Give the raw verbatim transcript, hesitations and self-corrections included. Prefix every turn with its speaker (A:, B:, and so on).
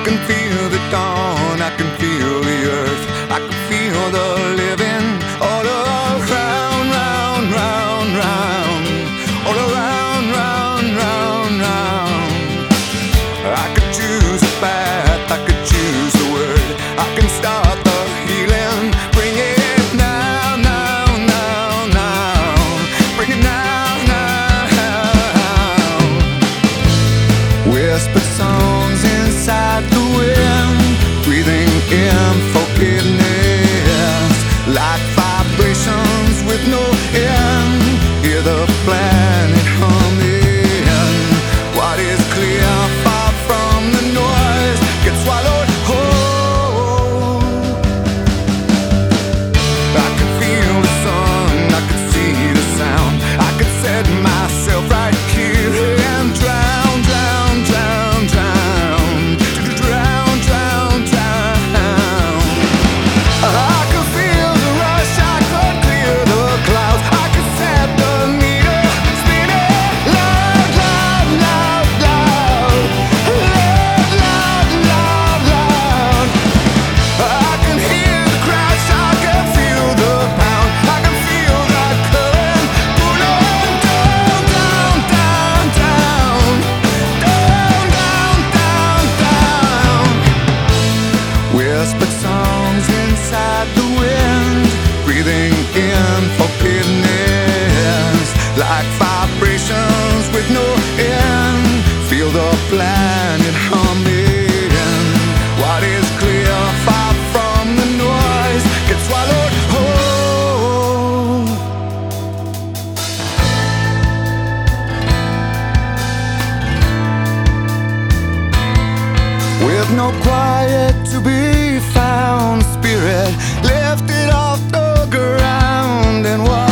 A: can feel the dawn, I can feel the earth, I can feel the living all around, round, round, round, all around, round, round, round. I could choose a path, I could choose the word, I can start the healing, bring it now, now, now, now, bring it now, now. Whispered songs inside the wind, breathing in forgiveness, like vibrations with no end. Hear the planet humming. What is clear, far from the noise, gets swallowed whole. I can feel the sun, I can see the sound, I could set myself right here and drown, drown, drown, drown, drown, drown, drown. I can feel the rush, I could clear the clouds, I could set the meter spinning loud, loud, loud, loud, loud, loud, loud, loud. I can hear the crash, I can feel the pound, I can feel that current pulling down, down, down, down, down, down, down, down. Whispered songs inside the wind, breathing in forgiveness, like vibrations with no end. Feel the planet humming. What is clear, far from the noise, gets swallowed whole. With no quiet to be found, spirit lifted off the ground, and what